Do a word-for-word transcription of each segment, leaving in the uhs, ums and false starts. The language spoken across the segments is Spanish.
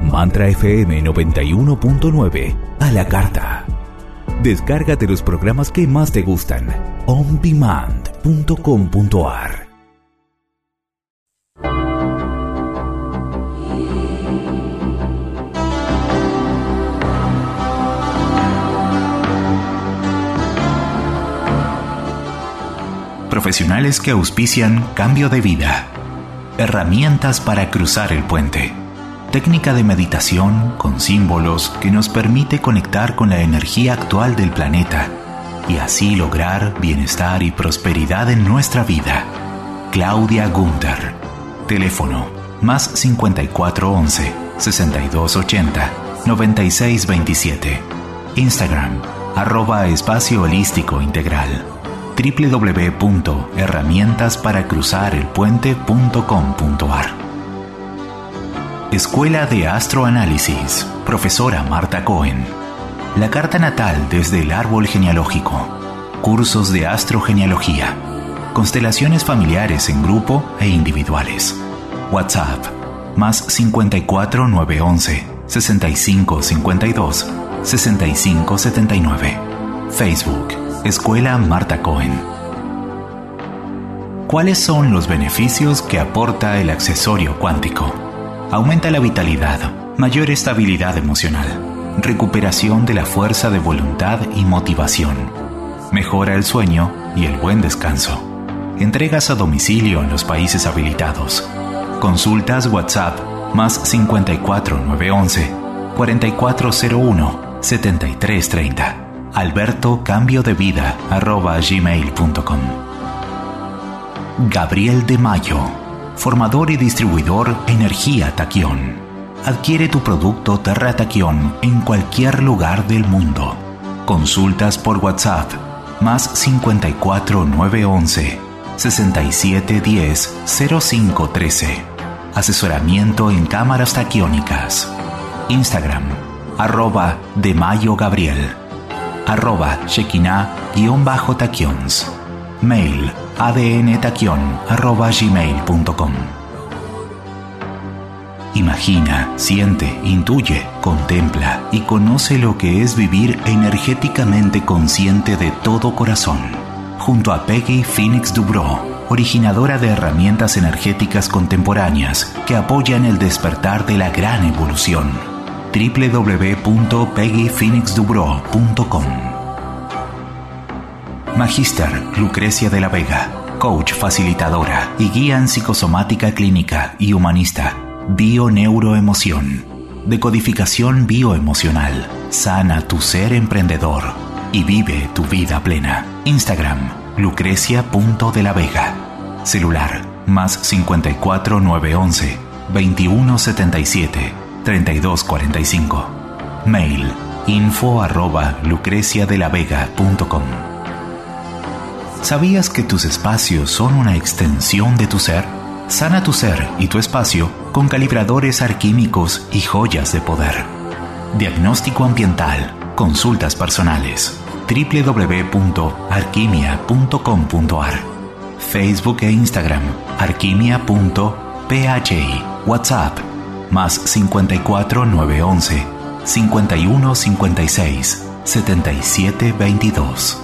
Mantra F M noventa y uno punto nueve a la carta. Descárgate los programas que más te gustan. on demand punto com punto a r. Profesionales que auspician Cambio de Vida. Herramientas para cruzar el puente. Técnica de meditación con símbolos que nos permite conectar con la energía actual del planeta y así lograr bienestar y prosperidad en nuestra vida. Claudia Gunter. Teléfono más cincuenta y cuatro once, sesenta y dos ochenta, noventa y seis veintisiete. Instagram arroba espacio holístico integral. doble u doble u doble u punto herramientas para cruzar el puente punto com punto a r. Escuela de Astroanálisis, profesora Marta Cohen. La carta natal desde el árbol genealógico. Cursos de astrogenealogía. Constelaciones familiares en grupo e individuales. WhatsApp más cincuenta y cuatro nueve once, sesenta y cinco cincuenta y dos, sesenta y cinco setenta y nueve. Facebook Escuela Marta Cohen. ¿Cuáles son los beneficios que aporta el accesorio cuántico? Aumenta la vitalidad, mayor estabilidad emocional, recuperación de la fuerza de voluntad y motivación, mejora el sueño y el buen descanso, entregas a domicilio en los países habilitados, consultas WhatsApp más cincuenta y cuatro nueve once, cuarenta y cuatro cero uno, setenta y tres treinta. alberto cambio de vida arroba gmail punto com. Gabriel de Mayo, formador y distribuidor Energía Taquión. Adquiere tu producto Terra Taquión en cualquier lugar del mundo. Consultas por WhatsApp más cincuenta y cuatro nueve once, sesenta y siete diez, cero cinco trece. Asesoramiento en cámaras taquiónicas. Instagram arroba de Mayo Gabriel. arroba Shekinah-taquions. Mail adntaquion arroba gmail punto com. Imagina, siente, intuye, contempla y conoce lo que es vivir energéticamente consciente de todo corazón. Junto a Peggy Phoenix Dubrow, originadora de herramientas energéticas contemporáneas que apoyan el despertar de la gran evolución. doble u doble u doble u punto peggy phoenix dubrow punto com. Magister Lucrecia de la Vega, coach facilitadora y guía en psicosomática clínica y humanista, bio-neuroemoción, decodificación bioemocional, sana tu ser emprendedor y vive tu vida plena. Instagram lucrecia punto de la vega. Celular más cincuenta y cuatro nueve once, veintiuno setenta y siete, treinta y dos cuarenta y cinco. Mail info arroba lucreciadelavega punto com. ¿Sabías que tus espacios son una extensión de tu ser? Sana tu ser y tu espacio con calibradores alquímicos y joyas de poder. Diagnóstico ambiental, consultas personales. doble u doble u doble u punto alquimia punto com punto a r. Facebook e Instagram alquimia punto p h i. WhatsApp más cincuenta y cuatro nueve once, cincuenta y uno cincuenta y seis, setenta y siete veintidós.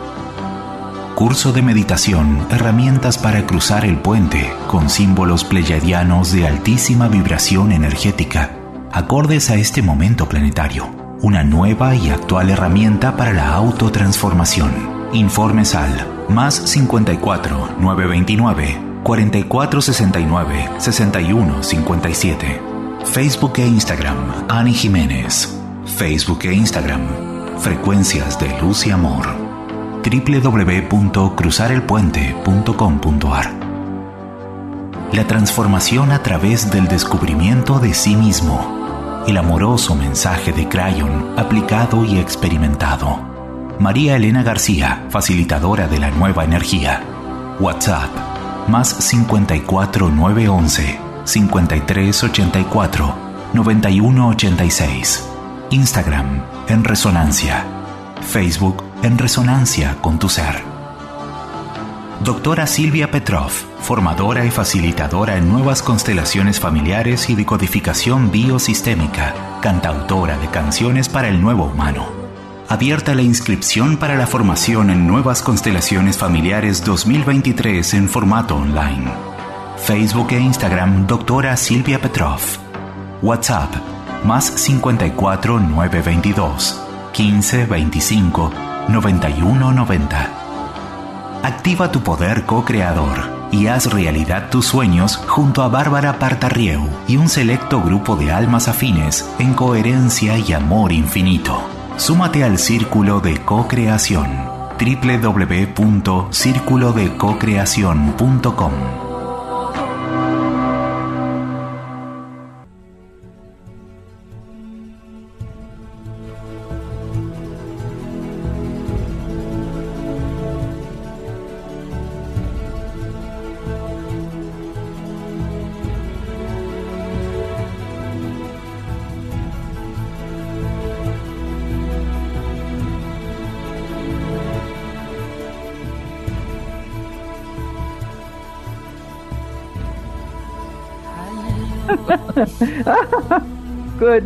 Curso de meditación, herramientas para cruzar el puente con símbolos pleyadianos de altísima vibración energética, acordes a este momento planetario. Una nueva y actual herramienta para la autotransformación. Informes al más cincuenta y cuatro nueve veintinueve, cuarenta y cuatro sesenta y nueve, sesenta y uno cincuenta y siete. Facebook e Instagram Ani Jiménez. Facebook e Instagram Frecuencias de Luz y Amor. doble u doble u doble u punto cruzar el puente punto com punto a r. La transformación a través del descubrimiento de sí mismo. El amoroso mensaje de Crayon aplicado y experimentado. María Elena García, facilitadora de la nueva energía. WhatsApp más cincuenta y cuatro nueve once, cincuenta y tres ochenta y cuatro, noventa y uno ochenta y seis. Instagram en Resonancia. Facebook en Resonancia con tu ser. Doctora Silvia Petrov, formadora y facilitadora en nuevas constelaciones familiares y decodificación biosistémica, cantautora de canciones para el nuevo humano. Abierta la inscripción para la formación en Nuevas Constelaciones Familiares dos mil veintitrés en formato online. Facebook e Instagram Doctora Silvia Petrov. WhatsApp más cincuenta y cuatro nueve veintidós quince veinticinco noventa y uno noventa. Activa tu poder co-creador y haz realidad tus sueños junto a Bárbara Partarrieu y un selecto grupo de almas afines en coherencia y amor infinito. Súmate al Círculo de Co-Creación. doble u doble u doble u punto círculo de co creación punto com. Good.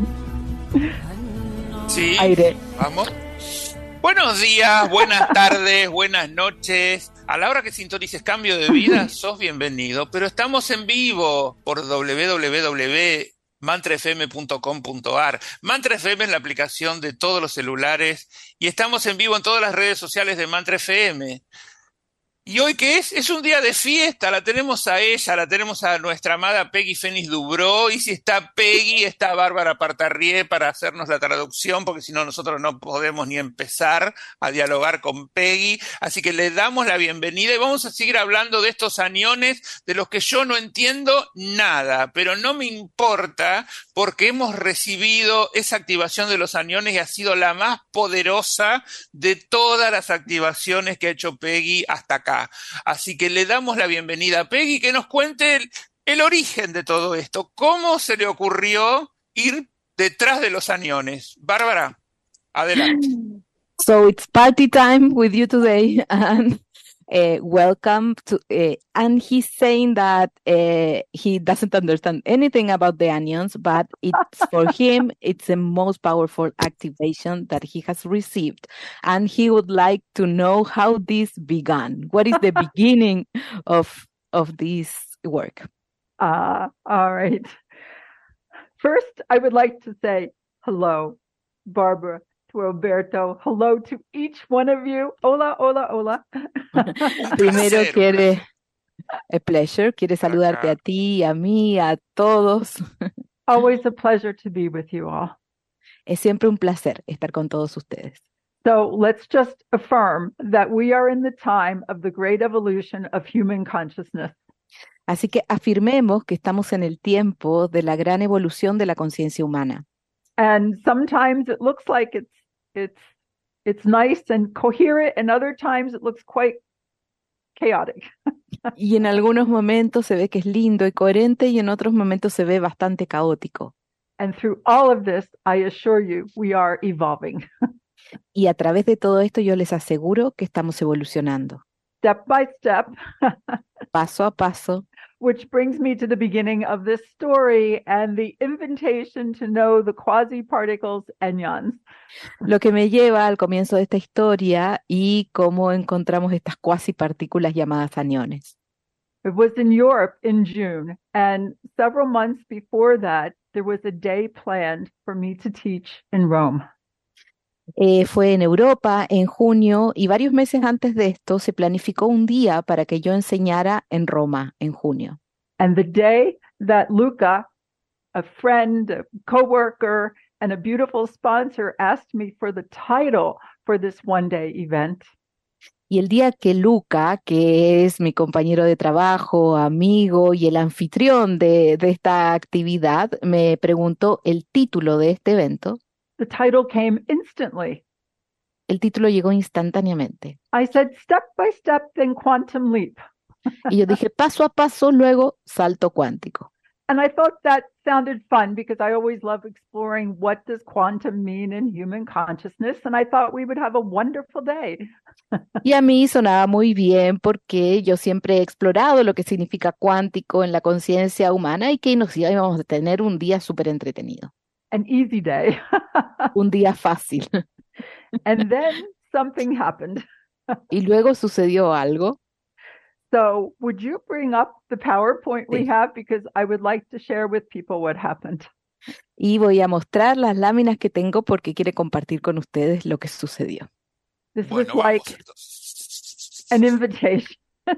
Sí, Aire. vamos. Buenos días, buenas tardes, buenas noches. A la hora que sintonices Cambio de Vida, sos bienvenido. Pero estamos en vivo por doble u doble u doble u punto mantra f m punto com punto a r. Mantra F M es la aplicación de todos los celulares y estamos en vivo en todas las redes sociales de Mantra F M. ¿Y hoy qué es? Es un día de fiesta, la tenemos a ella, la tenemos a nuestra amada Peggy Fénix Dubró, y si está Peggy, está Bárbara Partarrieu para hacernos la traducción, porque si no nosotros no podemos ni empezar a dialogar con Peggy, así que le damos la bienvenida y vamos a seguir hablando de estos aniones de los que yo no entiendo nada, pero no me importa porque hemos recibido esa activación de los aniones y ha sido la más poderosa de todas las activaciones que ha hecho Peggy hasta acá. Así que le damos la bienvenida a Peggy, que nos cuente el, el origen de todo esto. ¿Cómo se le ocurrió ir detrás de los aniones? Bárbara, adelante. So it's party time with you today, and uh, welcome to. Uh, and he's saying that uh, he doesn't understand anything about the onions, but it's for him, it's the most powerful activation that he has received, and he would like to know how this began. What is the beginning of of this work? Uh, all right. First, I would like to say hello, Barbara, to Roberto. Hello to each one of you. Hola, hola, hola. Primero quiere, a pleasure, quiere saludarte a ti, a mí, a todos. Always a pleasure to be with you all. Es siempre un placer estar con todos ustedes. So let's just affirm that we are in the time of the great evolution of human consciousness. Así que afirmemos que estamos en el tiempo de la gran evolución de la conciencia humana. And sometimes it looks like it's it's it's nice and coherent, and other times it looks quite chaotic. Y en algunos momentos se ve que es lindo y coherente, y en otros momentos se ve bastante caótico. And through all of this, I assure you, we are evolving. Y a través de todo esto yo les aseguro que estamos evolucionando. Step by step. Paso a paso. Which brings me to the beginning of this story and the invitation to know the quasi-particles anyons. Lo que me lleva al comienzo de esta historia y cómo encontramos estas cuasipartículas llamadas aniones. It was in Europe in June, and several months before that, there was a day planned for me to teach in Rome. Eh, fue en Europa en junio, y varios meses antes de esto se planificó un día para que yo enseñara en Roma en junio. And the day that Luca, a friend, a coworker, and a beautiful sponsor asked me for the title for this one-day event. Y el día que Luca, que es mi compañero de trabajo, amigo y el anfitrión de, de esta actividad, me preguntó el título de este evento, the title came instantly. El título llegó instantáneamente. I said, step by step, then quantum leap. Y yo dije, paso a paso, luego salto cuántico. And I thought that sounded fun because I always love exploring what does quantum mean in human consciousness, and I thought we would have a wonderful day. Y a mí sonaba muy bien porque yo siempre he explorado lo que significa cuántico en la conciencia humana y que nos íbamos a tener un día súper entretenido, An easy day. un día fácil. And then something happened. Y luego sucedió algo. So would you bring up the PowerPoint we Sí. have? Because I would like to share with people what happened. Y voy a mostrar las láminas que tengo porque quiero compartir con ustedes lo que sucedió. This Bueno, was like vamos entonces. an invitation.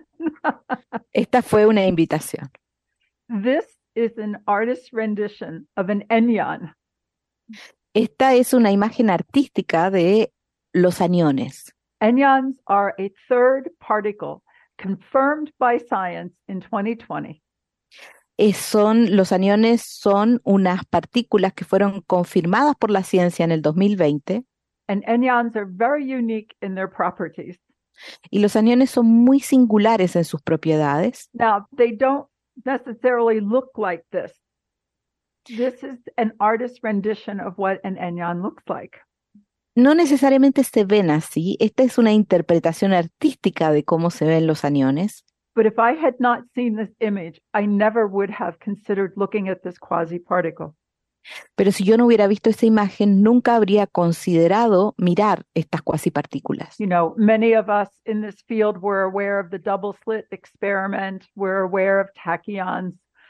Esta fue una invitación. This is an artist's rendition of an enyon. Esta es una imagen artística de los aniones. Enyons are a third particle confirmed by science in twenty twenty. Es- son, los aniones son unas partículas que fueron confirmadas por la ciencia en el dos mil veinte And enyons are very unique in their properties. y los aniones son muy singulares en sus propiedades. Now, they don't necessarily look like this. This is an artist's rendition of what an enyon looks like. No necesariamente se ven así. Esta es una interpretación artística de cómo se ven los aniones. But if I had not seen this image, I never would have considered looking at this quasi-particle. Pero si yo no hubiera visto esa imagen, nunca habría considerado mirar estas cuasipartículas. You know, many of us in this field were aware of the double slit experiment. We're aware of tachyons.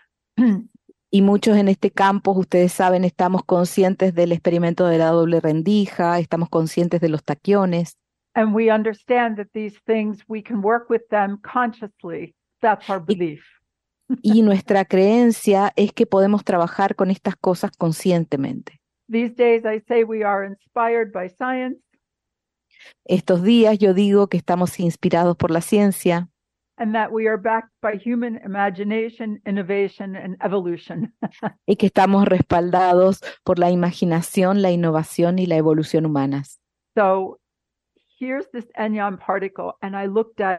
Y muchos en este campo, ustedes saben, estamos conscientes del experimento de la doble rendija, estamos conscientes de los taquiones. And we understand that these things, we can work with them consciously. That's our belief. Y nuestra creencia es que podemos trabajar con estas cosas conscientemente. These days, I say we are inspired by science Estos días yo digo que estamos inspirados por la ciencia and that we are backed by human imagination, innovation, and evolution. y que estamos respaldados por la imaginación, la innovación y la evolución humanas. So here's this enyon particle, and I looked at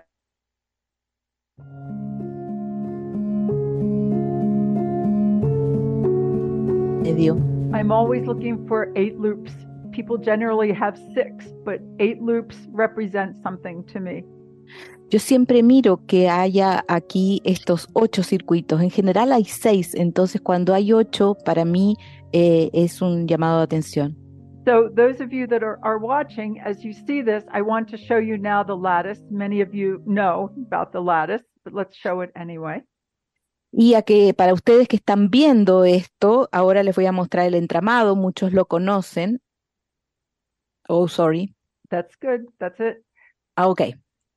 Medio. I'm always looking for eight loops. People generally have six, but eight loops represent something to me. Yo siempre miro que haya aquí estos ocho circuitos. En general hay seis, entonces cuando hay ocho, para mí eh, es un llamado de atención. So those of you that are, are watching, as you see this, I want to show you now the lattice. Many of you know about the lattice, but let's show it anyway. Y a que para ustedes que están viendo esto, ahora les voy a mostrar el entramado. Muchos lo conocen. Oh, sorry. That's good. That's it. Ah, ok.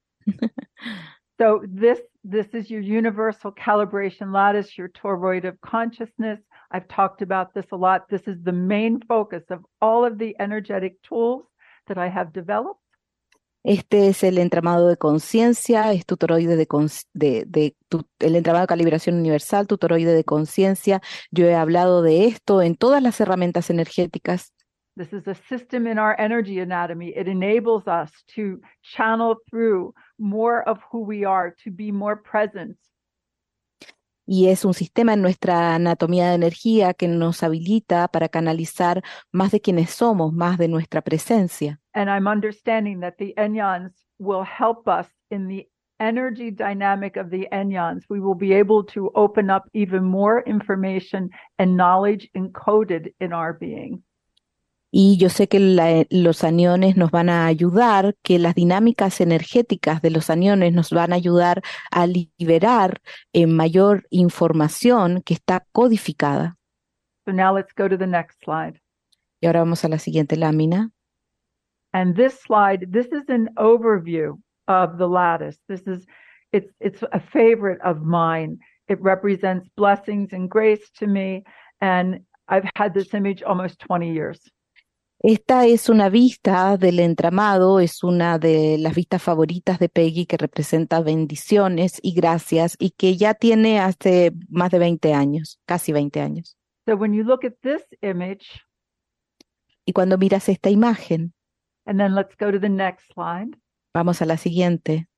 So this this is your universal calibration lattice, your toroid of consciousness. I've talked about this a lot. This is the main focus of all of the energetic tools that I have developed. Este es el entramado de conciencia, es tu toroide de, cons- de, de tu- el entramado de calibración universal, tu toroide de conciencia. Yo he hablado de esto en todas las herramientas energéticas. This is a system in our energy anatomy. It enables us to channel through more of who we are, to be more present. Y es un sistema en nuestra anatomía de energía que nos habilita para canalizar más de quienes somos, más de nuestra presencia. And I'm understanding that the enyons will help us in the energy dynamic of the enyons. We will be able to open up even more information and knowledge encoded in our being. Y yo sé que la- los aniones nos van a ayudar, que las dinámicas energéticas de los aniones nos van a ayudar a liberar eh, mayor información que está codificada. So now let's go to the next slide. Y ahora vamos a la siguiente lámina. And this slide, this is an overview of the lattice. This is, it's, it's a favorite of mine. It represents blessings and grace to me. And I've had this image almost twenty years. Esta es una vista del entramado, es una de las vistas favoritas de Peggy que representa bendiciones y gracias y que ya tiene hace más de veinte años, casi veinte años. So when you look at this image, Y cuando miras esta imagen, and then let's go to the next slide, vamos a la siguiente,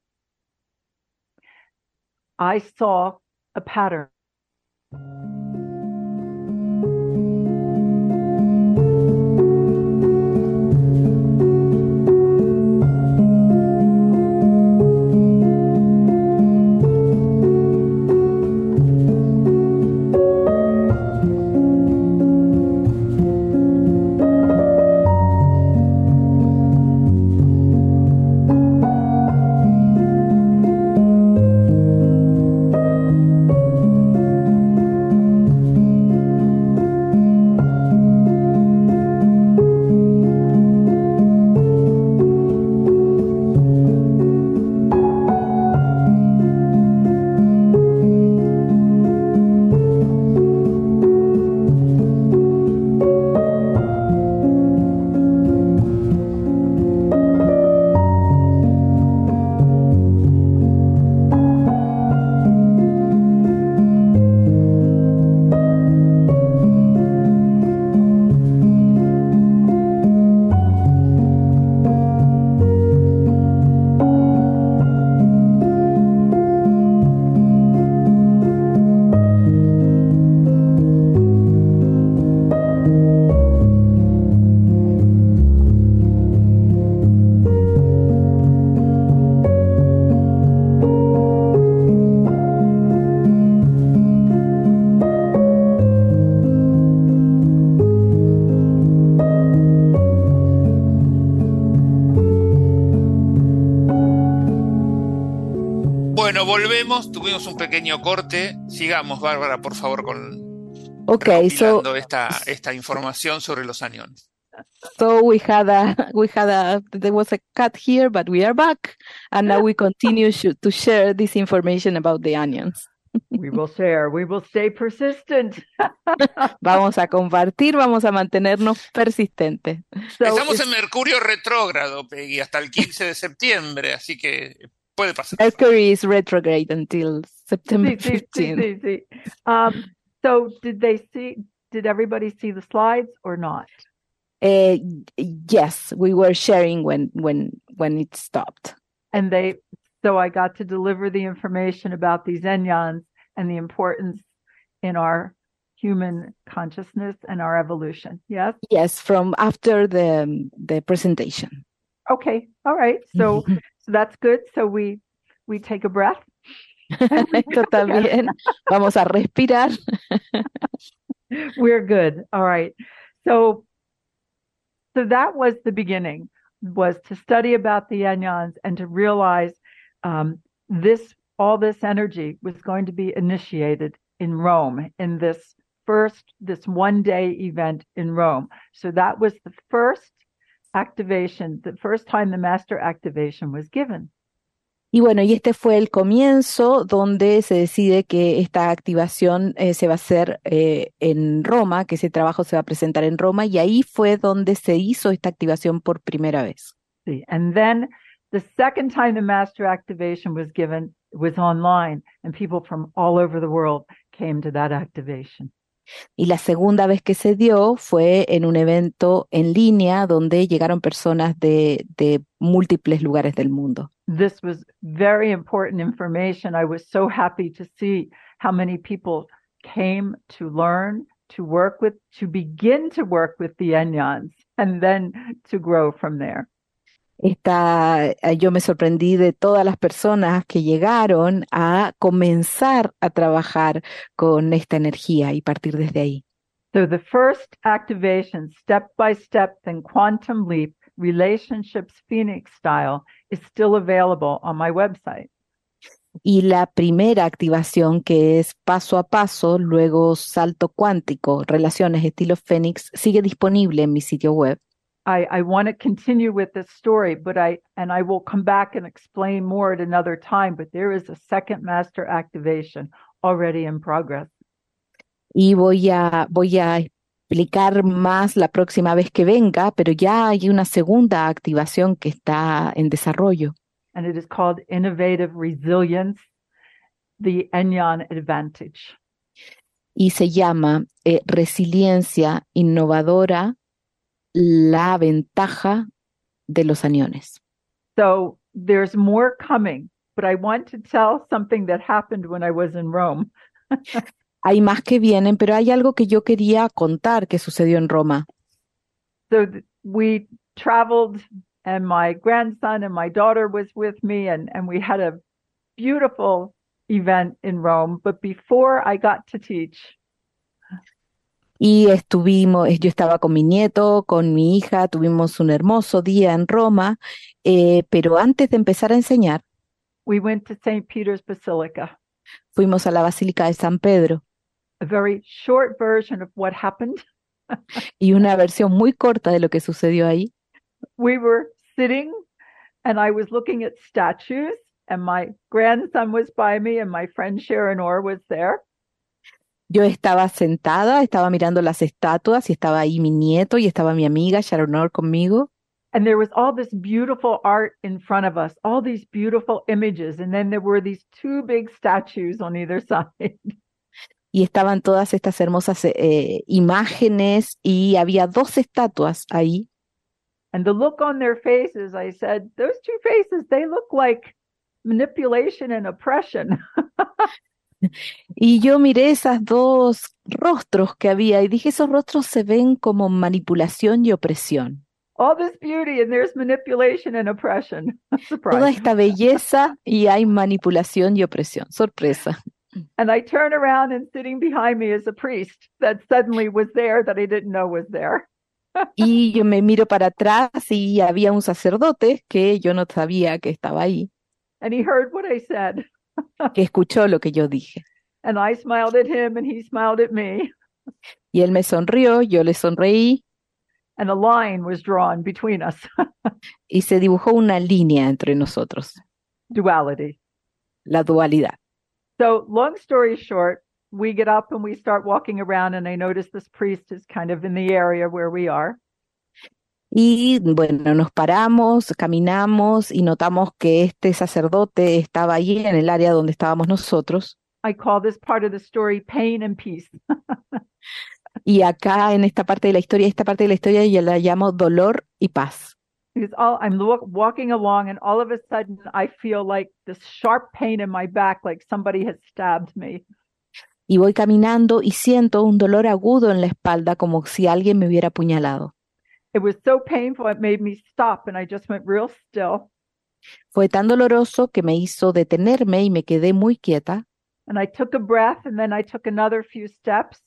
I saw a pattern. volvemos, tuvimos un pequeño corte. Sigamos, Bárbara, por favor, con Okay, so recopilando esta, esta información sobre los aniones. so we had a we had a there was a cut here, but we are back, and now we continue sh- to share this information about the onions. We will share. We will stay persistent. Vamos a compartir, vamos a mantenernos persistentes. So Estamos it's- en Mercurio retrógrado, Peggy, hasta el quince de septiembre, así que puede pasar. Mercury is retrograde until September see, see, see, fifteenth. see, see. Um, so did they see, did everybody see the slides or not? Uh, yes, we were sharing when when when it stopped. And they, so I got to deliver the information about these enyons and the importance in our human consciousness and our evolution. Yes? Yes, from after the the presentation. Okay. All right. So, so that's good. So we, we take a breath. Esto está bien. Vamos a respirar. We're good. All right. So, so that was the beginning, was to study about the enyons and to realize um, this, all this energy was going to be initiated in Rome in this first, this one day event in Rome. So that was the first activation, the first time the master activation was given. Y bueno, y este fue el comienzo donde se decide que esta activación eh, se va a hacer eh, en Roma, que ese trabajo se va a presentar en Roma, y ahí fue donde se hizo esta activación por primera vez. See, and then the second time the master activation was given was online, and people from all over the world came to that activation. Y la segunda vez que se dio fue en un evento en línea donde llegaron personas de, de múltiples lugares del mundo. This was very important information. I was so happy to see how many people came to learn, to work with, to begin to work with the enyons, and then to grow from there. Esta, eh, yo me sorprendí de todas las personas que llegaron a comenzar a trabajar con esta energía y partir desde ahí. So the first activation, step by step, then quantum leap, relationships Phoenix style, is still available on my website. Y la primera activación, que es paso a paso, luego salto cuántico, relaciones estilo Fénix, sigue disponible en mi sitio web. I, I want to continue with this story, but I and I will come back and explain more at another time, but there is a second master activation already in progress. Y voy a, voy a explicar más la próxima vez que venga, pero ya hay una segunda activación que está en desarrollo. And it is called Innovative Resilience, the Enyon Advantage. Y se llama eh, Resiliencia Innovadora, la ventaja de los aniones. So there's more coming, but I want to tell something that happened when I was in Rome. Hay más que vienen, pero hay algo que yo quería contar que sucedió en Roma. So th- we traveled, and my grandson and my daughter was with me, and, and we had a beautiful event in Rome. But before I got to teach, Y estuvimos, yo estaba con mi nieto, con mi hija, tuvimos un hermoso día en Roma, eh, pero antes de empezar a enseñar, we went to Saint Peter's Basilica. fuimos a la Basílica de San Pedro, A very short version of what happened. y una versión muy corta de lo que sucedió ahí. We were sitting, and I was looking at statues, and my grandson was by me, and my friend Sharon Orr was there. Yo estaba sentada, estaba mirando las estatuas, y estaba ahí mi nieto, y estaba mi amiga Sharon Orr conmigo. And there was all this beautiful art in front of us, all these beautiful images. And then there were these two big statues on either side. Y estaban todas estas hermosas eh, imágenes, y había dos estatuas ahí. And the look on their faces, I said, those two faces, they look like manipulation and oppression. Y yo miré esas dos rostros que había y dije, esos rostros se ven como manipulación y opresión. All this beauty, and there's manipulation and oppression. Toda Surprise. esta belleza y hay manipulación y opresión. Sorpresa. And I turn around, and sitting behind me is a priest that suddenly was there that I didn't know was there. Y yo me miro para atrás y había un sacerdote que yo no sabía que estaba ahí. And he heard what I said. que escuchó lo que yo dije. And I smiled at him and he smiled at me. Y él me sonrió, yo le sonreí And a line was drawn between us. y se dibujó una línea entre nosotros, Duality. la dualidad. So long story short, we get up and we start walking around and I notice this priest is kind of in the area where we are. Y bueno, nos paramos, caminamos y notamos que este sacerdote estaba allí en el área donde estábamos nosotros. I call this part of the story pain and peace. Y acá en esta parte de la historia, esta parte de la historia yo la llamo dolor y paz. Because all, I'm lo- walking along and all of a sudden I feel like this sharp pain in my back, like somebody has stabbed me. Y voy caminando y siento un dolor agudo en la espalda como si alguien me hubiera apuñalado. It was so painful, it made me stop and I just went real still. Fue tan doloroso que me hizo detenerme y me quedé muy quieta And I took a breath and then I took another few steps.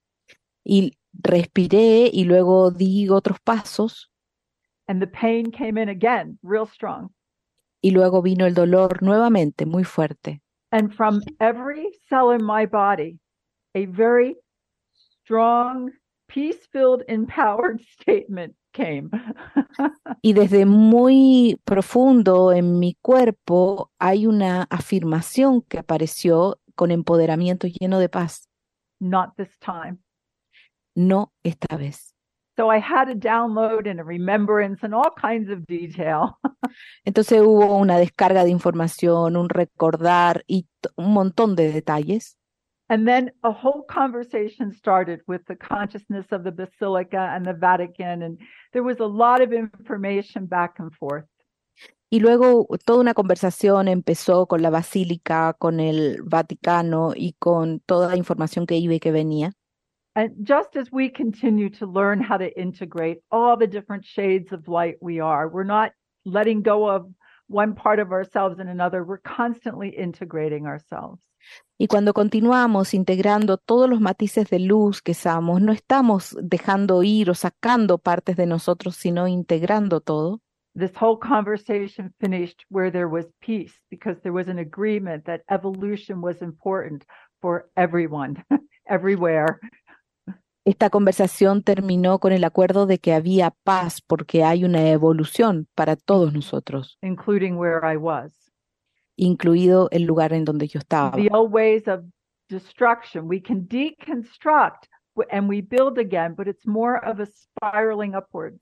y respiré y luego di otros pasos And the pain came in again, real strong. y luego vino el dolor nuevamente muy fuerte. And from every cell in my body, a very strong, peace-filled, empowered statement came. Y desde muy profundo en mi cuerpo hay una afirmación que apareció con empoderamiento lleno de paz. Not this time. No esta vez. So I had a download and a remembrance and all kinds of detail. Entonces hubo una descarga de información, un recordar y t- un montón de detalles. And then a whole conversation started with the consciousness of the Basilica and the Vatican. And there was a lot of information back and forth. Y luego toda una conversación empezó con la Basílica, con el Vaticano y con toda la información que iba y que venía. And just as we continue to learn how to integrate all the different shades of light we are, we're not letting go of one part of ourselves and another. We're constantly integrating ourselves. Y cuando continuamos integrando todos los matices de luz que somos, no estamos dejando ir o sacando partes de nosotros, sino integrando todo. This whole conversation finished where there was peace because there was an agreement that evolution was important for everyone, everywhere. Esta conversación terminó con el acuerdo de que había paz porque hay una evolución para todos nosotros, Including where I was. incluido el lugar en donde yo estaba. The old ways of destruction, we can deconstruct and we build again, but it's more of a spiraling upwards.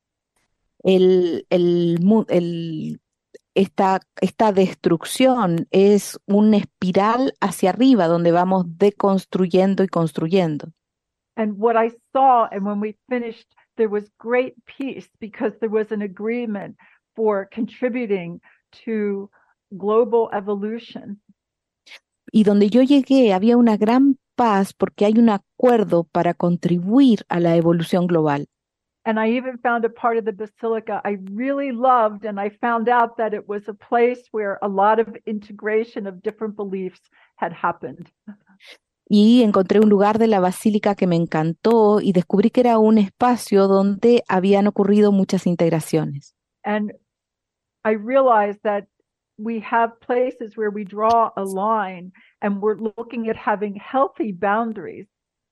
El, el, mu- el- esta, esta destrucción es una espiral hacia arriba donde vamos deconstruyendo y construyendo. And what I saw, and when we finished, there was great peace because there was an agreement for contributing to global evolution. Y donde yo llegué había una gran paz porque hay un acuerdo para contribuir a la evolución global. And I even found a part of the basilica I really loved, and I found out that it was a place where a lot of integration of different beliefs had happened. Y encontré un lugar de la basílica que me encantó y descubrí que era un espacio donde habían ocurrido muchas integraciones. And I realized that we have places where we draw a line and we're looking at having healthy boundaries.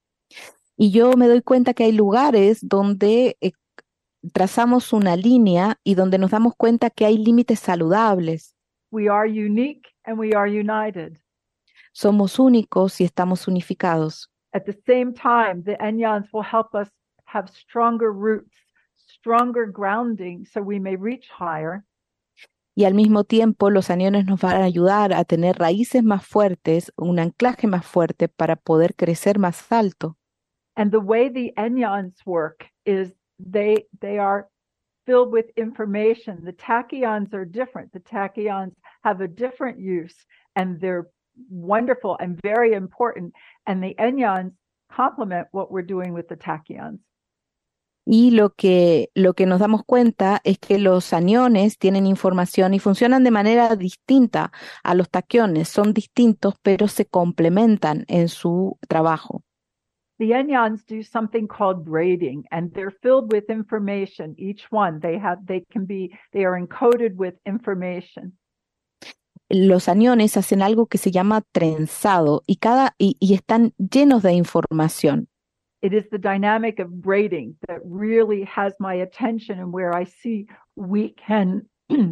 Y yo me doy cuenta que hay lugares donde eh, trazamos una línea y donde nos damos cuenta que hay límites saludables. We are unique and we are united. Somos únicos y estamos unificados. At the same time, the Enyans will help us have stronger roots, stronger grounding, so we may reach higher. Y al mismo tiempo los aniones nos van a ayudar a tener raíces más fuertes, un anclaje más fuerte para poder crecer más alto. And the way the Enyans work is they they are filled with information. The tachyons are different. The tachyons have a different use, and they're wonderful and very important. And the Enyans complement what we're doing with the tachyons. Y lo que, lo que nos damos cuenta es que los aniones tienen información y funcionan de manera distinta a los taquiones. Son distintos, pero se complementan en su trabajo. The Enyans do something called braiding, and they're filled with information. Each one, they have, they can be, they are encoded with information. los aniones hacen algo que se llama trenzado y, cada, y, y están llenos de información. It is the dynamic of braiding that really has my attention, and where I see we can,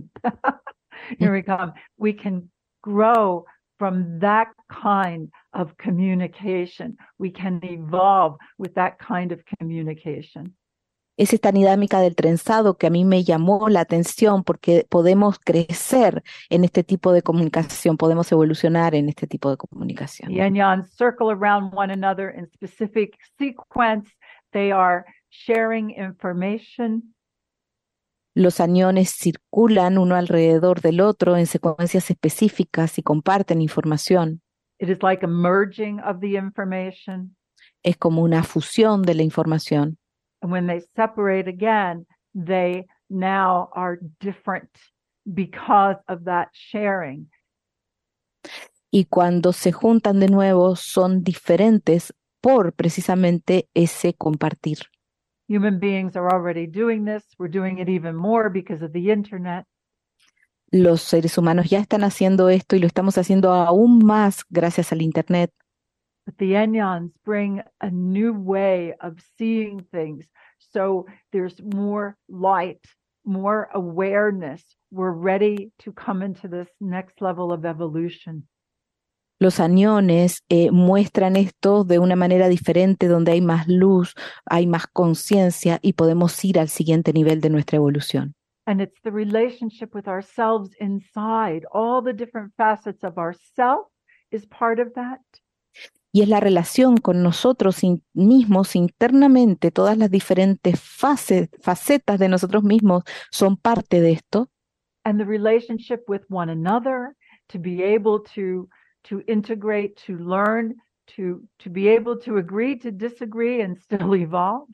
here we come, we can grow from that kind of communication. We can evolve with that kind of communication. Es esta dinámica del trenzado que a mí me llamó la atención porque podemos crecer en este tipo de comunicación, podemos evolucionar en este tipo de comunicación. The anyons circle around one another in specific sequence. They are sharing information. Los aniones circulan uno alrededor del otro en secuencias específicas y comparten información. It is like a merging of the information. Es como una fusión de la información. And when they separate again, they now are different because of that sharing. Y cuando se juntan de nuevo, son diferentes por precisamente ese compartir. Human beings are already doing this. We're doing it even more because of the internet. Los seres humanos ya están haciendo esto y lo estamos haciendo aún más gracias al Internet. But the anyons bring a new way of seeing things. So there's more light, more awareness. We're ready to come into this next level of evolution. Los aniones eh, muestran esto de una manera diferente, donde hay más luz, hay más conciencia y podemos ir al siguiente nivel de nuestra evolución. And it's the relationship with ourselves inside. All the different facets of ourself is part of that. Y es la relación con nosotros in- mismos internamente, todas las diferentes fases, facetas de nosotros mismos son parte de esto. And the relationship with one another, to be able to, to integrate, to learn, to, to be able to agree, to disagree, and still evolve.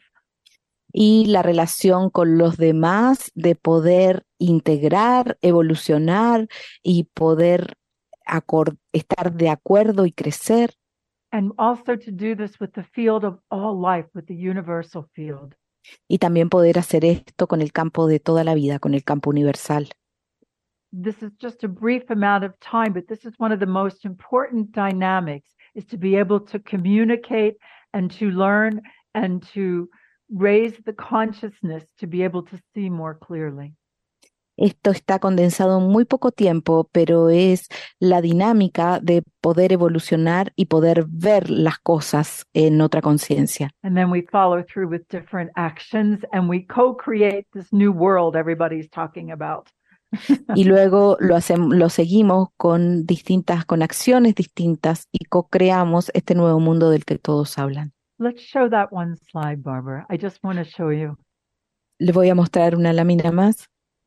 Y la relación con los demás, de poder integrar, evolucionar y poder acor- estar de acuerdo y crecer. And also to do this with the field of all life, with the universal field. Y también poder hacer esto con el campo de toda la vida, con el campo universal. This is just a brief amount of time, but this is one of the most important dynamics, is to be able to communicate and to learn and to raise the consciousness to be able to see more clearly. Esto está condensado en muy poco tiempo, pero es la dinámica de poder evolucionar y poder ver las cosas en otra conciencia. And then we follow through with different actions, and we co-create this new world everybody's talking about. Y luego lo hacemos, lo seguimos con distintas, con acciones distintas y co-creamos este nuevo mundo del que todos hablan. Let's show that one slide, Barbara. I just want to show you. Le voy a mostrar una lámina más.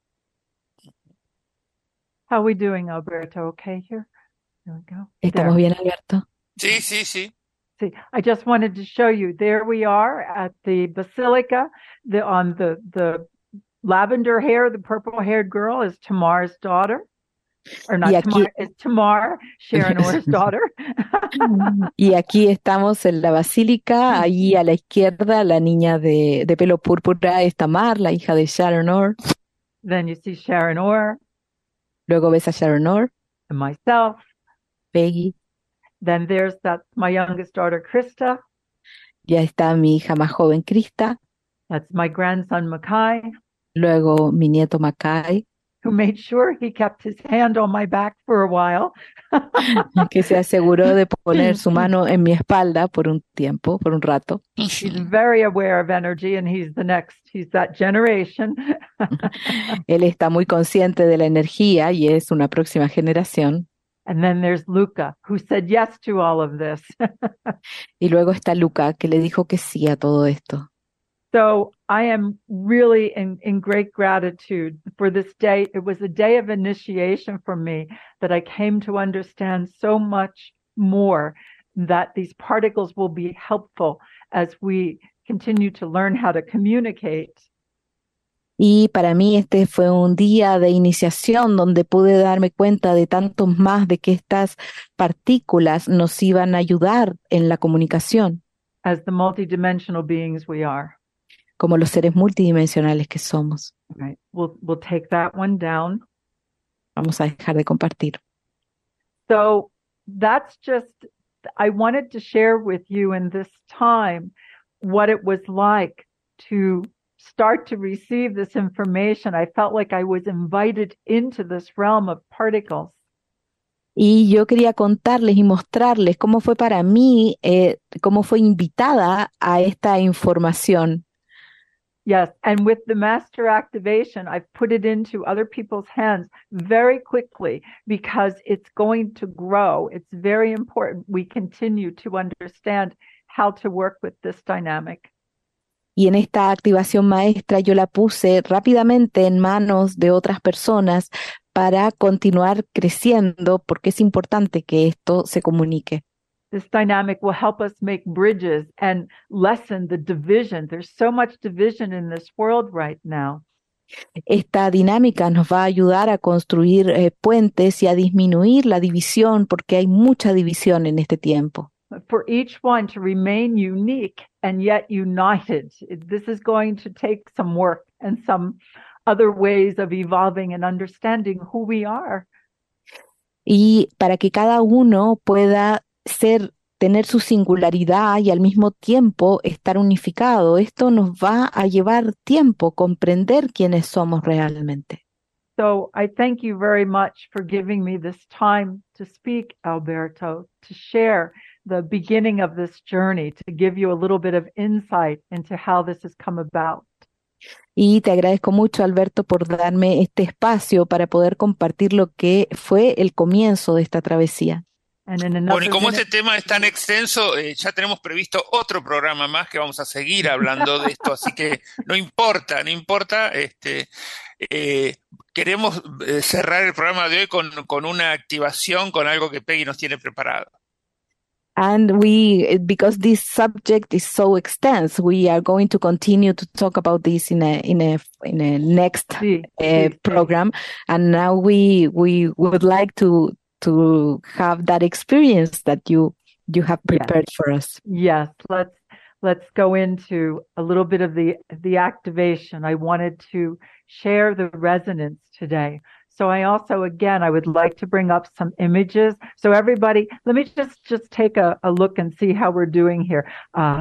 How are we doing, Alberto? Okay here? There we go. ¿Estamos There. bien, Alberto? Sí, sí, sí. See, I just wanted to show you. There we are at the Basilica. The on the the lavender hair, the purple-haired girl is Tamar's daughter. Or not Y aquí- Tamar, is Tamar, Sharon Orr's daughter. Y aquí estamos en la basílica, allí a la izquierda la niña de, de pelo púrpura es Tamar, la hija de Sharon Orr. Then you see Sharon Orr Luego ves a Sharon Orr, and myself. Peggy, Then there's that my youngest daughter, Krista. ya está mi hija más joven, Krista. That's my grandson, Makai, Luego mi nieto Mackay, who made sure he kept his hand on my back for a while. que se aseguró de poner su mano en mi espalda por un tiempo, por un rato. He's very aware of energy, and he's the next. He's that generation. Él está muy consciente de la energía y es una próxima generación. And then there's Luca, who said yes to all of this. Y luego está Luca, que le dijo que sí a todo esto. So I am really in, in great gratitude for this day. It was a day of initiation for me, that I came to understand so much more, that these particles will be helpful as we continue to learn how to communicate. Y para mí este fue un día de iniciación donde pude darme cuenta de tanto más de que estas partículas nos iban a ayudar en la comunicación, As the multidimensional beings we are. como los seres multidimensionales que somos. Right. We'll we'll take that one down. Vamos a dejar de compartir. So that's just, I wanted to share with you in this time what it was like to start to receive this information. I felt like I was invited into this realm of particles. Y yo quería contarles y mostrarles cómo fue para mí, eh, cómo fue invitada a esta información. Yes, and with the master activation, I've put it into other people's hands very quickly because it's going to grow. It's very important we continue to understand how to work with this dynamic. Y en esta activación maestra yo la puse rápidamente en manos de otras personas para continuar creciendo, porque es importante que esto se comunique. This dynamic will help us make bridges and lessen the division. There's so much division in this world right now. Esta dinámica nos va a ayudar a construir eh, puentes y a disminuir la división, porque hay mucha división en este tiempo. For each one to remain unique and yet united. This is going to take some work and some other ways of evolving and understanding who we are. Y para que cada uno pueda ser, tener su singularidad y al mismo tiempo estar unificado, esto nos va a llevar tiempo comprender quiénes somos realmente. So I thank you very much for giving me this time to speak, Alberto, to share the beginning of this journey, to give you a little bit of insight into how this has come about. Y te agradezco mucho, Alberto, por darme este espacio para poder compartir lo que fue el comienzo de esta travesía. And in another Bueno, y como minute- este tema es tan extenso, eh, ya tenemos previsto otro programa más que vamos a seguir hablando de esto, así que no importa, no importa, este, eh, queremos eh, cerrar el programa de hoy con, con una activación, con algo que Peggy nos tiene preparado. And we, because this subject is so extensive, we are going to continue to talk about this in a in a in a next Sí, uh, sí, sí. program. And now we we would like to to have that experience that you you have prepared for us. Yes, let's let's go into a little bit of the the activation. I wanted to share the resonance today. So I also, again, I would like to bring up some images. So everybody, let me just just take a, a look and see how we're doing here. Uh,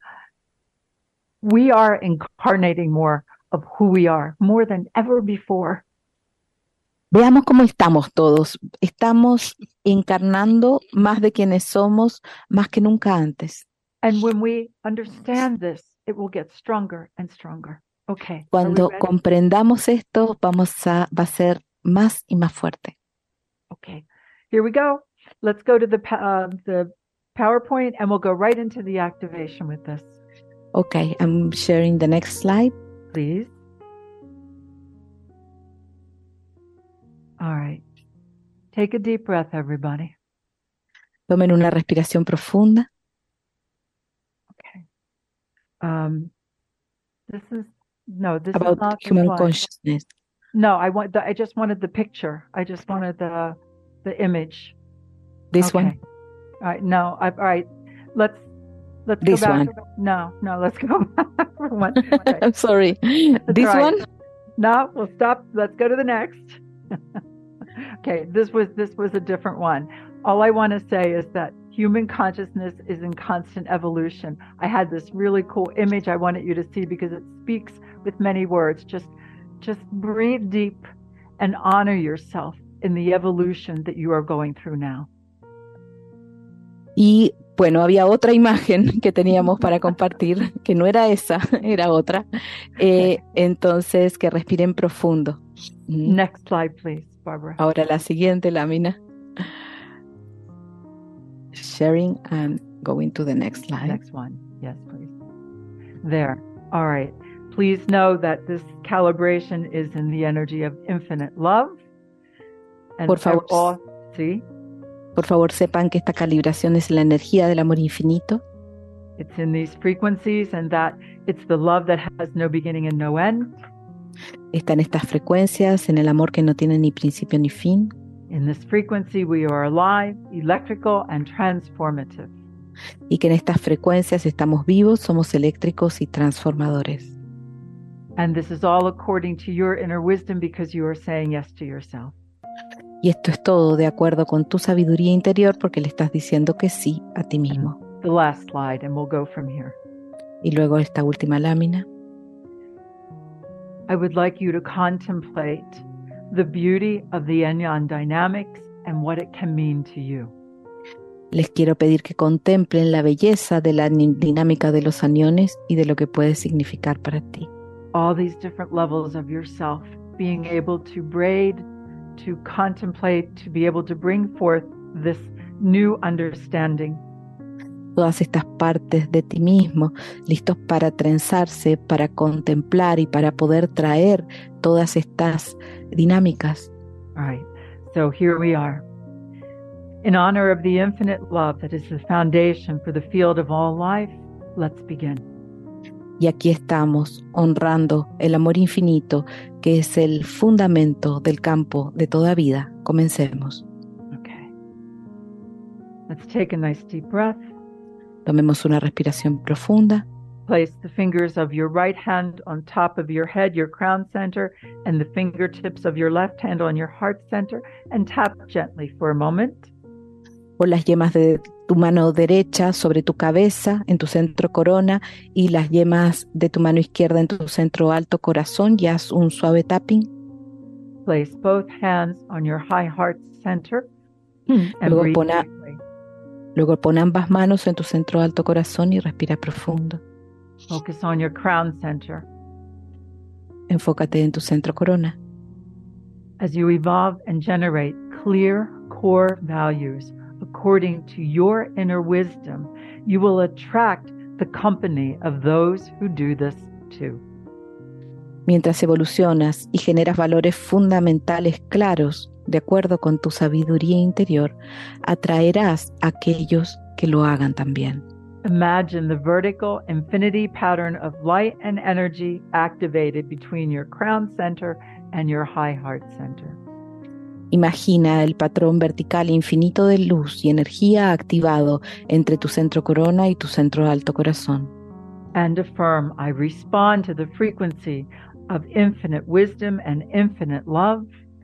we are incarnating more of who we are, more than ever before. Veamos cómo estamos todos. Estamos encarnando más de quienes somos, más que nunca antes. And when we understand this, it will get stronger and stronger. Okay. are we Cuando ready? comprendamos esto, vamos a va a ser más y más fuerte. Okay, here we go. Let's go to the pa- uh, the PowerPoint, and we'll go right into the activation with this, Okay, I'm sharing the next slide. please. All right. Take a deep breath, everybody. Tomen una respiración profunda. Okay. Um, this is no. This is About not the human slide. consciousness. No, I want. The, I just wanted the picture. I just wanted the the image. This Okay. one. All right. No. I, all right. Let's let's This go back. one. No. No. Let's go back for one. Okay. I'm sorry. This right. one? No, we'll stop. Let's go to the next. Okay, this was this was a different one. All I want to say is that human consciousness is in constant evolution. I had this really cool image I wanted you to see because it speaks with many words. Just just breathe deep and honor yourself in the evolution that you are going through now. Y bueno, había otra imagen que teníamos para compartir, que no era esa, era otra. Eh, entonces, que respiren profundo. Mm. Next slide, please, Barbara. Ahora la siguiente lámina. Sharing and going to the next slide. Next one. Yes, please. There. All right. Please know that this calibration is in the energy of infinite love. And Por favor. all, see, Por favor, sepan que esta calibración es la energía del amor infinito. it's in these frequencies and that it's the love that has no beginning and no end. Está en estas frecuencias, en el amor que no tiene ni principio ni fin. In this frequency, we are alive, electrical, and transformative. Y que en estas frecuencias estamos vivos, somos eléctricos y transformadores. And this is all according to your inner wisdom because you are saying yes to yourself. Y esto es todo de acuerdo con tu sabiduría interior porque le estás diciendo que sí a ti mismo. The last slide, and we'll go from here. Y luego esta última lámina. I would like you to contemplate the beauty of the yin-yang dynamics and what it can mean to you. Les quiero pedir que contemplen la belleza de la dinámica de los aniones y de lo que puede significar para ti. All these different levels of yourself, being able to braid, to contemplate, to be able to bring forth this new understanding. Todas estas partes de ti mismo, listos para trenzarse, para contemplar y para poder traer todas estas dinámicas. All right, so here we are. In honor of the infinite love that is the foundation for the field of all life, let's begin. Y aquí estamos, honrando el amor infinito, que es el fundamento del campo de toda vida. Comencemos. Okay. Let's take a nice deep breath. Tomemos una respiración profunda. Place the fingers of your right hand on top of your head, your crown center, and the fingertips of your left hand on your heart center, and tap gently for a moment. Pon las yemas de tu mano derecha sobre tu cabeza, en tu centro corona, y las yemas de tu mano izquierda en tu centro alto corazón, y haz un suave tapping. Place both hands on your high heart center, and Luego breathe pon, a, deeply. luego pon ambas manos en tu centro alto corazón y respira profundo. Focus on your crown center. Enfócate en tu centro corona. As you evolve and generate clear core values according to your inner wisdom, you will attract the company of those who do this too. Mientras evolucionas y generas valores fundamentales claros, de acuerdo con tu sabiduría interior, atraerás a aquellos que lo hagan también. Imagine the vertical infinity pattern of light and energy activated between your crown center and your high heart center. Imagina el patrón vertical infinito de luz y energía activado entre tu centro corona y tu centro alto corazón. And affirm, I respond to the frequency of infinite wisdom and infinite love.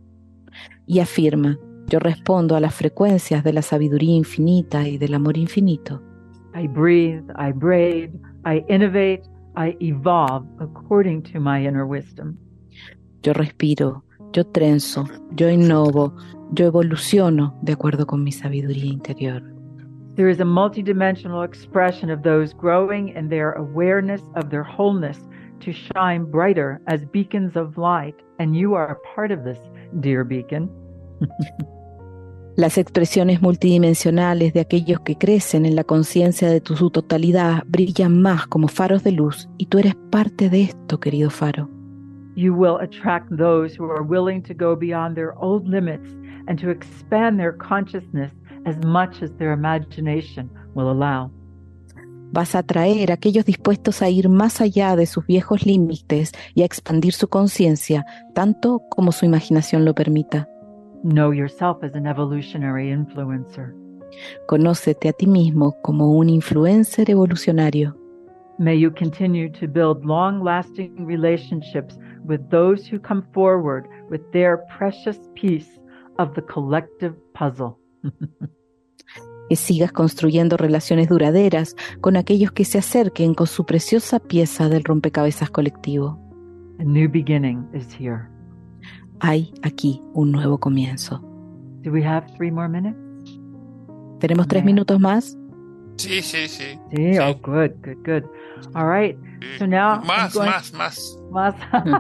Y afirma, yo respondo a las frecuencias de la sabiduría infinita y del amor infinito. I breathe, I braid, I innovate, I evolve according to my inner wisdom. Yo respiro, yo trenzo, yo innovo, yo evoluciono de acuerdo con mi sabiduría interior. There is a multidimensional expression of those growing in their awareness of their wholeness to shine brighter as beacons of light, and you are a part of this, dear beacon. Las expresiones multidimensionales de aquellos que crecen en la conciencia de tu, su totalidad brillan más como faros de luz, y tú eres parte de esto, querido faro. You will attract those who are willing to go beyond their old limits and to expand their consciousness as much as their imagination will allow. Vas a atraer a aquellos dispuestos a ir más allá de sus viejos límites y a expandir su conciencia, tanto como su imaginación lo permita. Know yourself as an evolutionary influencer. Conócete a ti mismo como un influencer evolucionario. May you continue to build long-lasting relationships with those who come forward with their precious piece of the collective puzzle. Que sigas construyendo relaciones duraderas con aquellos que se acerquen con su preciosa pieza del rompecabezas colectivo. A new beginning is here. Hay aquí un nuevo comienzo. Do we have three more minutes? ¿Tenemos tres Yeah. minutos más? Sí, sí, sí. See? Sí. Oh, good, good, good. All right. So now I'm Más, going- más, más. Más.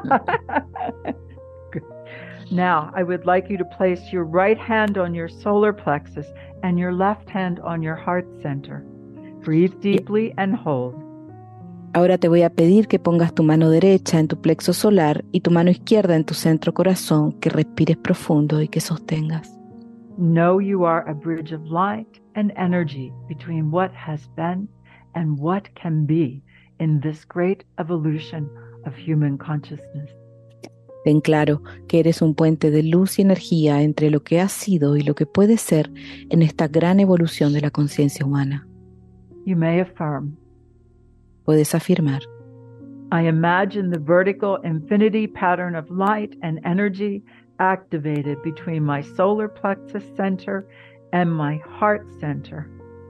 Good. Now, I would like you to place your right hand on your solar plexus and your left hand on your heart center. Breathe deeply and hold. Ahora te voy a pedir que pongas tu mano derecha en tu plexo solar y tu mano izquierda en tu centro corazón, que respires profundo y que sostengas. Know you are a bridge of light and energy between what has been and what can be in this great evolution of human consciousness. Ten claro que eres un puente de luz y energía entre lo que has sido y lo que puede ser en esta gran evolución de la conciencia humana. You may affirm, Puedes afirmar, I imagine the vertical infinity pattern of light and energy activated between my solar plexus center and my heart center.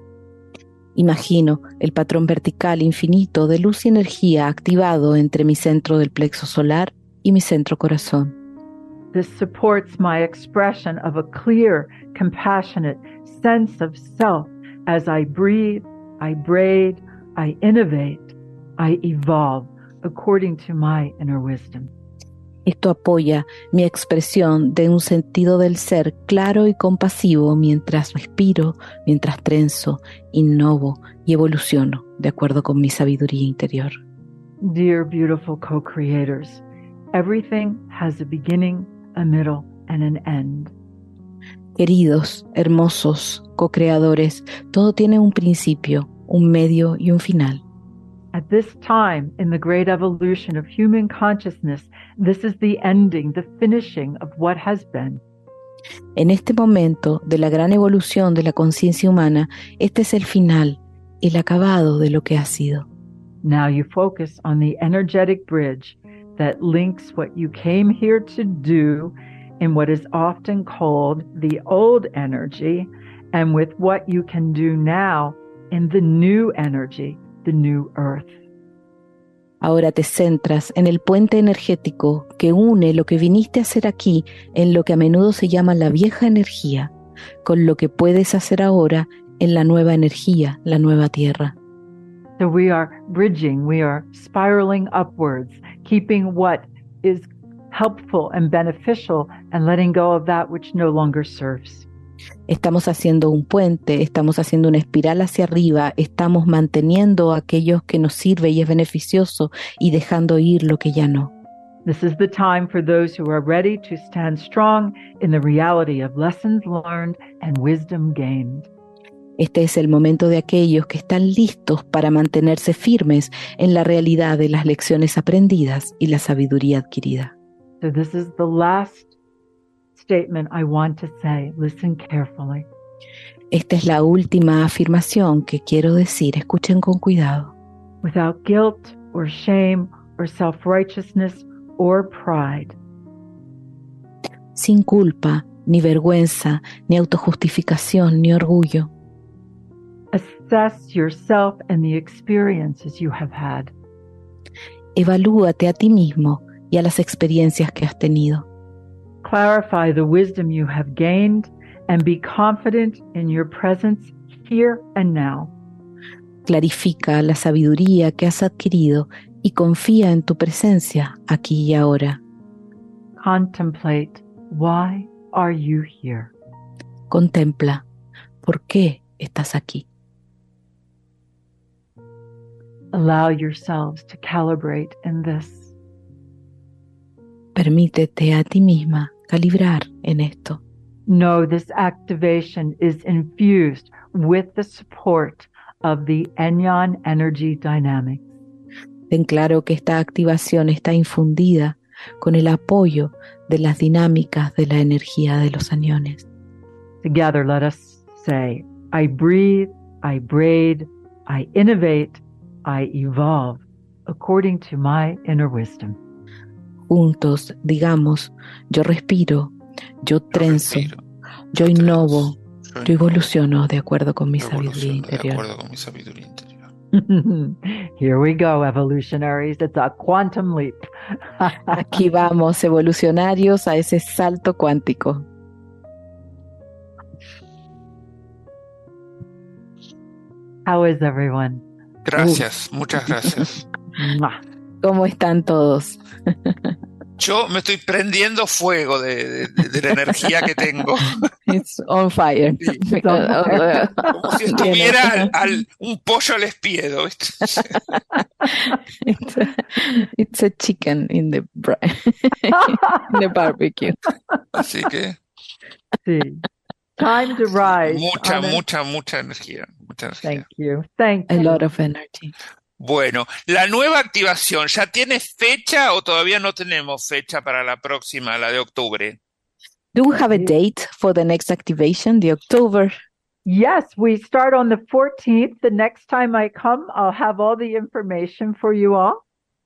Imagino el patrón vertical infinito de luz y energía activado entre mi centro del plexo solar y mi centro corazón. This supports my expression of a clear, compassionate sense of self as I breathe, I braid, I innovate, I evolve according to my inner wisdom. Esto apoya mi expresión de un sentido del ser claro y compasivo mientras respiro, mientras trenzo, innovo y evoluciono de acuerdo con mi sabiduría interior. Dear beautiful co-creators, everything has a beginning, a middle, and an end. Queridos, hermosos, co-creadores, todo tiene un principio, un medio y un final. At this time in the great evolution of human consciousness, this is the ending, the finishing of what has been. En este momento de la gran evolución de la conciencia humana, este es el final, el acabado de lo que ha sido. Now you focus on the energetic bridge that links what you came here to do in what is often called the old energy and with what you can do now in the new energy, the new earth. Ahora te centras en el puente energético que une lo que viniste a hacer aquí en lo que a menudo se llama la vieja energía, con lo que puedes hacer ahora en la nueva energía, la nueva tierra. So we are bridging, we are spiraling upwards, keeping what is helpful and beneficial and letting go of that which no longer serves. Estamos haciendo un puente, estamos haciendo una espiral hacia arriba, estamos manteniendo aquellos que nos sirve y es beneficioso y dejando ir lo que ya no. This is the time for those who are ready to stand strong in the reality of lessons learned and wisdom gained. Este es el momento de aquellos que están listos para mantenerse firmes en la realidad de las lecciones aprendidas y la sabiduría adquirida. So this is the last statement I want to say. Listen carefully. Esta es la última afirmación que quiero decir. Escuchen con cuidado. Without guilt or shame or self-righteousness or pride. Sin culpa, ni vergüenza, ni autojustificación, ni orgullo. Assess yourself and the experiences you have had. Evalúate a ti mismo y a las experiencias que has tenido. Clarify the wisdom you have gained and be confident in your presence here and now. Clarifica la sabiduría que has adquirido y confía en tu presencia aquí y ahora. Contemplate, why are you here? Contempla, ¿por qué estás aquí? Allow yourselves to calibrate in this. Permítete a ti misma calibrar en esto. Know this activation is infused with the support of the Enneon energy dynamics. Ten claro que esta activación está infundida con el apoyo de las dinámicas de la energía de los aniones. Together, let us say, I breathe, I braid, I innovate, I evolve according to my inner wisdom. Juntos, digamos, yo respiro, yo trenzo, respiro, yo yo innovo, trenzo, yo evoluciono de acuerdo con mi Yo sabiduría evoluciono interior. De acuerdo con mi sabiduría interior. Here we go, evolutionaries. It's a quantum leap. Aquí vamos, evolucionarios, a ese salto cuántico. How is everyone? Gracias, uh. muchas gracias. ¿Cómo están todos? Yo me estoy prendiendo fuego de, de, de la energía que tengo. It's on fire. Sí. It's on fire. Como si estuviera al, al, un pollo al espiedo. It's a, it's a chicken in the, in the barbecue. Así que... Sí. Time to rise. Mucha, mucha, mucha energía. Mucha energía. Thank you. Thank you. A lot of energy. Bueno, la nueva activación, ¿ya tiene fecha o todavía no tenemos fecha para la próxima, la de octubre? Do we have a date for the next activation, the October? Yes, we start on the fourteenth. The next time I come, I'll have all the information for you all.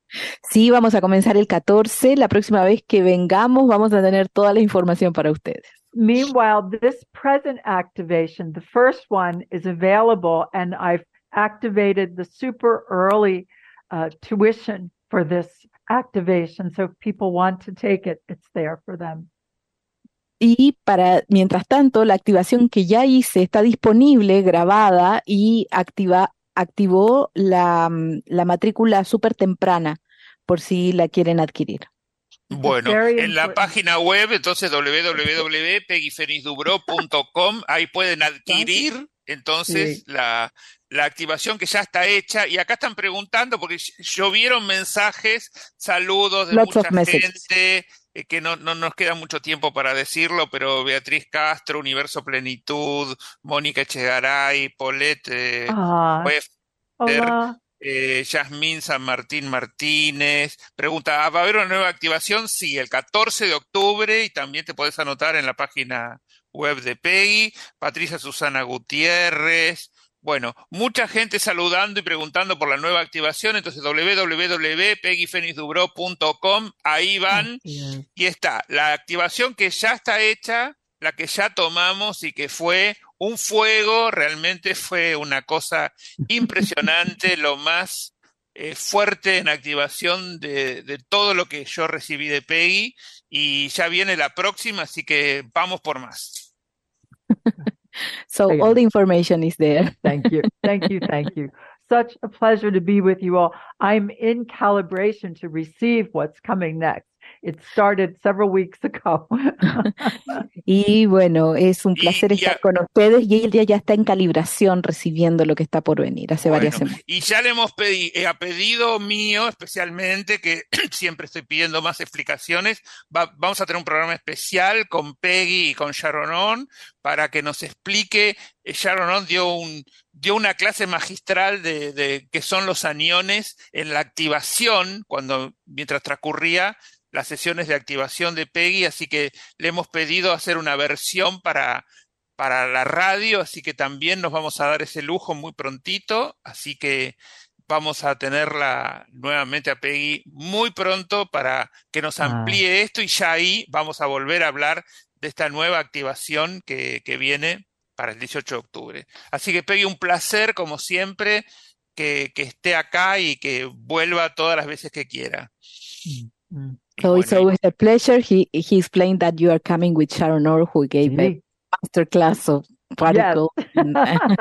Sí, vamos a comenzar el catorce. La próxima vez que vengamos vamos a tener toda la información para ustedes. Meanwhile, this present activation, the first one, is available, and I've activated the super early uh, tuition for this activation. So if people want to take it, it's there for them. Y para, mientras tanto, la activación que ya hice está disponible, grabada, y activa, activó la, la matrícula súper temprana, por si la quieren adquirir. Bueno, en la página web, entonces doble u doble u doble u punto peggy fenix dubrow punto com, ahí pueden adquirir entonces sí. la, la activación que ya está hecha. Y acá están preguntando, porque llovieron mensajes, saludos de Lots mucha gente, eh, que no, no nos queda mucho tiempo para decirlo, pero Beatriz Castro, Universo Plenitud, Mónica Echegaray, Paulette eh, ah, Webster, Eh, Yasmín San Martín Martínez pregunta, ¿va a haber una nueva activación? Sí, el catorce de octubre, y también te podés anotar en la página web de Peggy. Patricia Susana Gutiérrez, bueno, mucha gente saludando y preguntando por la nueva activación. Entonces doble u doble u doble u punto peggy fenix dubrow punto com, ahí van, sí. Y está la activación que ya está hecha, la que ya tomamos y que fue un fuego, realmente fue una cosa impresionante, lo más eh, fuerte en activación de, de todo lo que yo recibí de Peggy, y ya viene la próxima, así que vamos por más. So all the information is there. Thank you, thank you, thank you. Such a pleasure to be with you all. I'm in calibration to receive what's coming next. It started several weeks ago. Y bueno, es un placer y, y estar a, con ustedes, y ella ya está en calibración recibiendo lo que está por venir hace bueno, varias semanas. Y ya le hemos pedido, a pedido mío especialmente, que siempre estoy pidiendo más explicaciones, va, vamos a tener un programa especial con Peggy y con Sharon On para que nos explique. Sharon On dio un dio una clase magistral de, de qué son los aniones en la activación, cuando mientras transcurría las sesiones de activación de Peggy, así que le hemos pedido hacer una versión para, para la radio, así que también nos vamos a dar ese lujo muy prontito, así que vamos a tenerla nuevamente a Peggy muy pronto para que nos amplíe ah. esto, y ya ahí vamos a volver a hablar de esta nueva activación que, que viene para el dieciocho de octubre. Así que Peggy, un placer como siempre que, que esté acá y que vuelva todas las veces que quiera. Mm-hmm. So bueno, it's always a pleasure. He he explained that you are coming with Sharon Orr, who gave sí. a masterclass of particles, yes. and,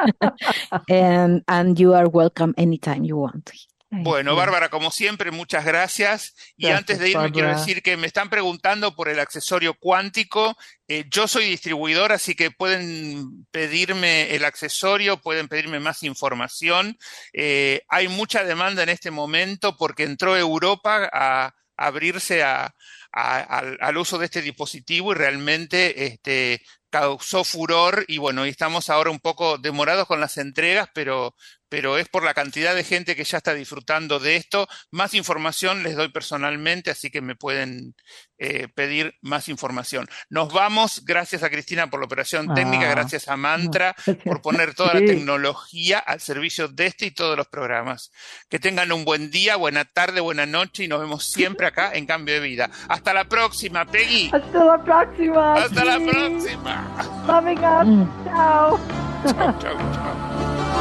and and you are welcome anytime you want. Bueno, Bárbara, como siempre, muchas gracias. Y gracias, antes de irme, Bárbara, quiero decir que me están preguntando por el accesorio cuántico. Eh, yo soy distribuidor, así que pueden pedirme el accesorio, pueden pedirme más información. Eh, hay mucha demanda en este momento porque entró Europa a abrirse a, a, al, al uso de este dispositivo, y realmente este, causó furor, y bueno, y estamos ahora un poco demorados con las entregas, pero, pero es por la cantidad de gente que ya está disfrutando de esto. Más información les doy personalmente, así que me pueden eh, pedir más información. Nos vamos, gracias a Cristina por la operación técnica, ah, gracias a Mantra no. por poner toda sí. la tecnología al servicio de este y todos los programas. Que tengan un buen día, buena tarde, buena noche, y nos vemos siempre acá en Cambio de Vida. Hasta la próxima, Peggy. Hasta la próxima. Hasta sí. la próxima. Loving us. Mm. Chao. Chao, chao, chao.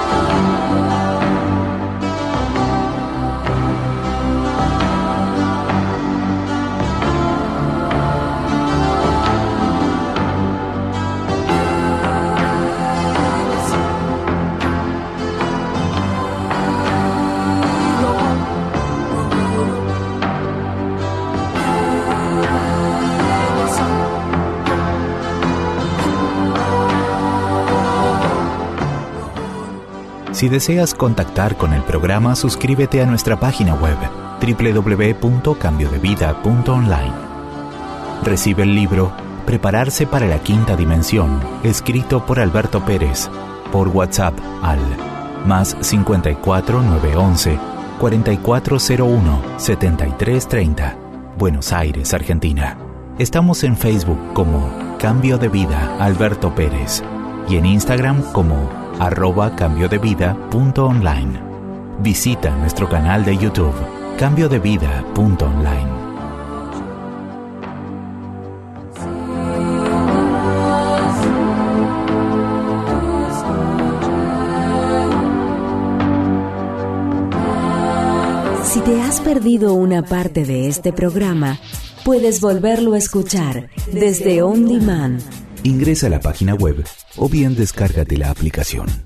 Si deseas contactar con el programa, suscríbete a nuestra página web doble u doble u doble u punto cambio de vida punto online. Recibe el libro Prepararse para la Quinta Dimensión, escrito por Alberto Pérez, por WhatsApp al más cincuenta y cuatro, nueve once, cuarenta y cuatro cero uno, setenta y tres treinta, Buenos Aires, Argentina. Estamos en Facebook como Cambio de Vida Alberto Pérez y en Instagram como arroba cambio de vida punto online. Visita nuestro canal de YouTube cambio de vida punto online. Si te has perdido una parte de este programa, puedes volverlo a escuchar desde On Demand. Ingresa a la página web o bien descárgate la aplicación.